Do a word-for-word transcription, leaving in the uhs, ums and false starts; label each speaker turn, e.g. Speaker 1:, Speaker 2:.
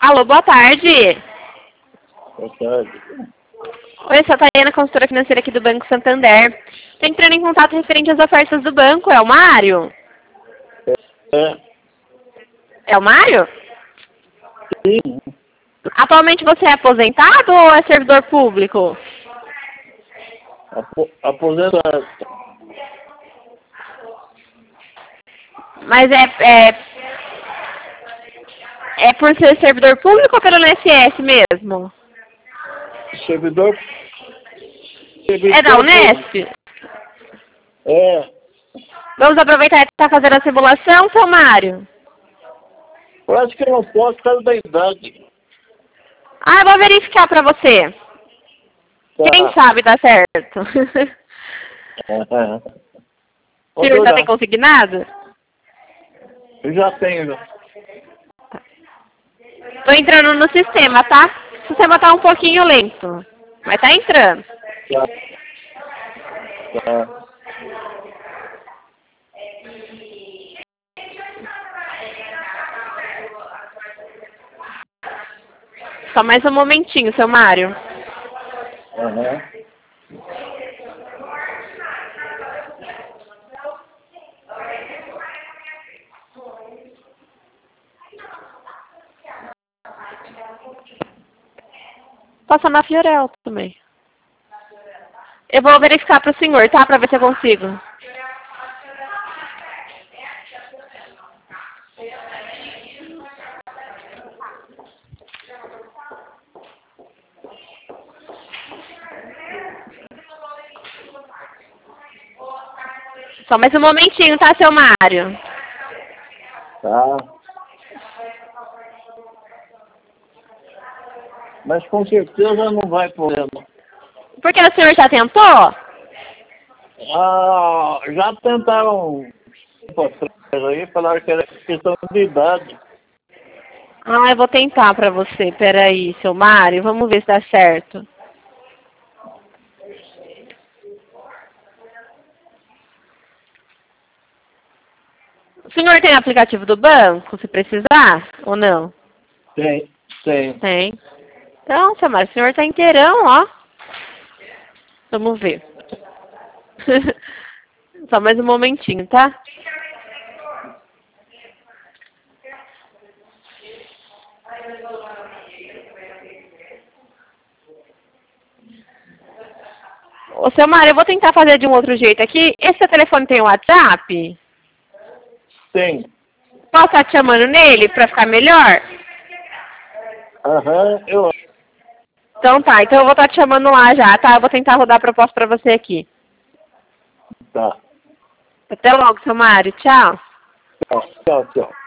Speaker 1: Alô, boa tarde.
Speaker 2: Boa tarde.
Speaker 1: Oi, eu sou a Tayana, consultora financeira aqui do Banco Santander. Estou entrando em contato referente às ofertas do banco. É o Mário?
Speaker 2: É,
Speaker 1: É o Mário?
Speaker 2: sim,
Speaker 1: Atualmente você é aposentado ou é servidor público?
Speaker 2: apo, aposentado.
Speaker 1: Mas é, é, é por ser servidor público ou pelo I N S S mesmo?
Speaker 2: Servidor, servidor
Speaker 1: É da
Speaker 2: público.
Speaker 1: Unesp?
Speaker 2: É,
Speaker 1: Vamos aproveitar que está fazendo a simulação, seu Mário?
Speaker 2: eu acho que eu não posso por causa da idade.
Speaker 1: Ah, eu vou verificar para você. Quem
Speaker 2: Tá.
Speaker 1: sabe dá certo. O
Speaker 2: Vou
Speaker 1: senhor já tem
Speaker 2: adorar.
Speaker 1: consignado?
Speaker 2: Eu já tenho, já.
Speaker 1: Tô entrando no sistema, tá? O sistema tá um pouquinho lento, mas tá entrando.
Speaker 2: Tá. Tá.
Speaker 1: Só mais um momentinho, seu Mário.
Speaker 2: Aham.
Speaker 1: Passa na Fiorel também. Eu vou verificar pro senhor, tá? Pra ver se eu consigo. Só mais um momentinho, tá, seu Mário?
Speaker 2: Tá. Mas com certeza não vai problema.
Speaker 1: Porque o senhor já tentou?
Speaker 2: Ah, já tentaram tempo atrás aí, falaram que era questão de idade.
Speaker 1: Ah, eu vou tentar pra você. Peraí, seu Mário. Vamos ver se dá certo. O senhor tem aplicativo do banco, se precisar, ou não?
Speaker 2: Tem, tem.
Speaker 1: Tem. Então, seu Mário, o senhor tá inteirão, ó. Vamos ver. Só mais um momentinho, tá? Ô, seu Mário, eu vou tentar fazer de um outro jeito aqui. Esse seu telefone tem WhatsApp?
Speaker 2: Tem.
Speaker 1: Posso estar te chamando nele pra ficar melhor?
Speaker 2: Aham, eu
Speaker 1: Então tá, então eu vou estar te chamando lá já, tá? Eu vou tentar rodar a proposta pra você aqui.
Speaker 2: Tá.
Speaker 1: Até logo, seu Mário. Tchau.
Speaker 2: Tchau, tchau, tchau.